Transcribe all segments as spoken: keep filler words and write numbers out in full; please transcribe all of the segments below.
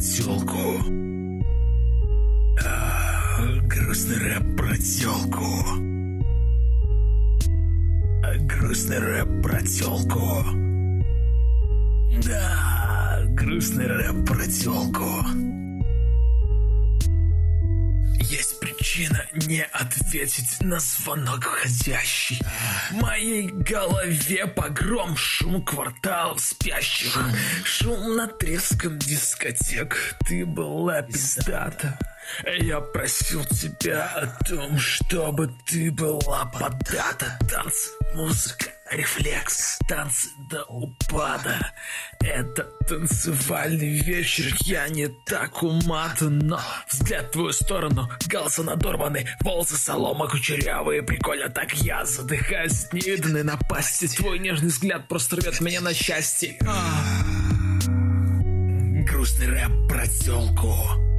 тёлку. А, грустный рэп про тёлку. А, грустный рэп про тёлку. Да, грустный рэп про тёлку. Есть причина не ответить на звонок входящий. В моей голове погром, шум кварталов спящих, шум над треском дискотек. Ты была пиздата. Я просил тебя о том, чтобы ты была подата. Танцы, музыка, рефлекс, танцы до упада. Это танцевальный вечер, я не так уматан, но взгляд в твою сторону, галсы надорваны, волосы солома кучерявые, прикольно так я задыхаюсь от невиданной напасти. Твой нежный взгляд просто рвет меня на счастье. Грустный рэп про тёлку.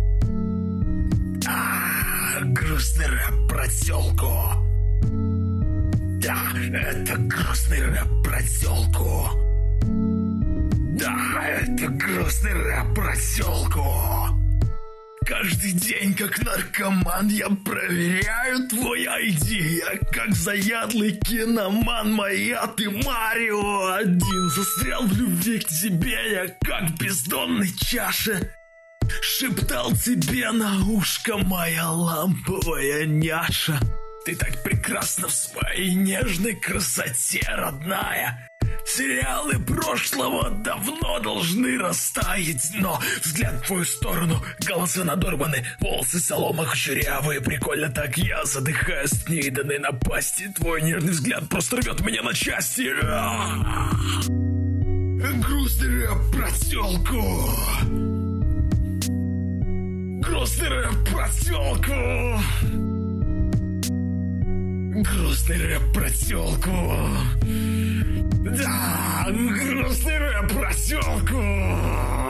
А, грустный рэп про тёлку. Да, это грустный рэп про тёлку. Да, это грустный рэп про тёлку. Каждый день, как наркоман, я проверяю твой ай ди. Я как заядлый киноман, моя ты Марио один. Застрял в любви к тебе, я как в бездонной чаше. Шептал тебе на ушко, моя ламповая няша. Ты так прекрасна в своей нежной красоте, родная. Сериалы прошлого давно должны растаять, но взгляд в твою сторону, голоса надорваны, волосы солома кучерявые, прикольно так я задыхаюсь от невиданной напасти. Твой нежный взгляд просто рвет меня на части. Грустный рэп про тёлку. Грустный рэп про тёлку. Грустный рэп про тёлку. Да, грустный рэп про тёлку.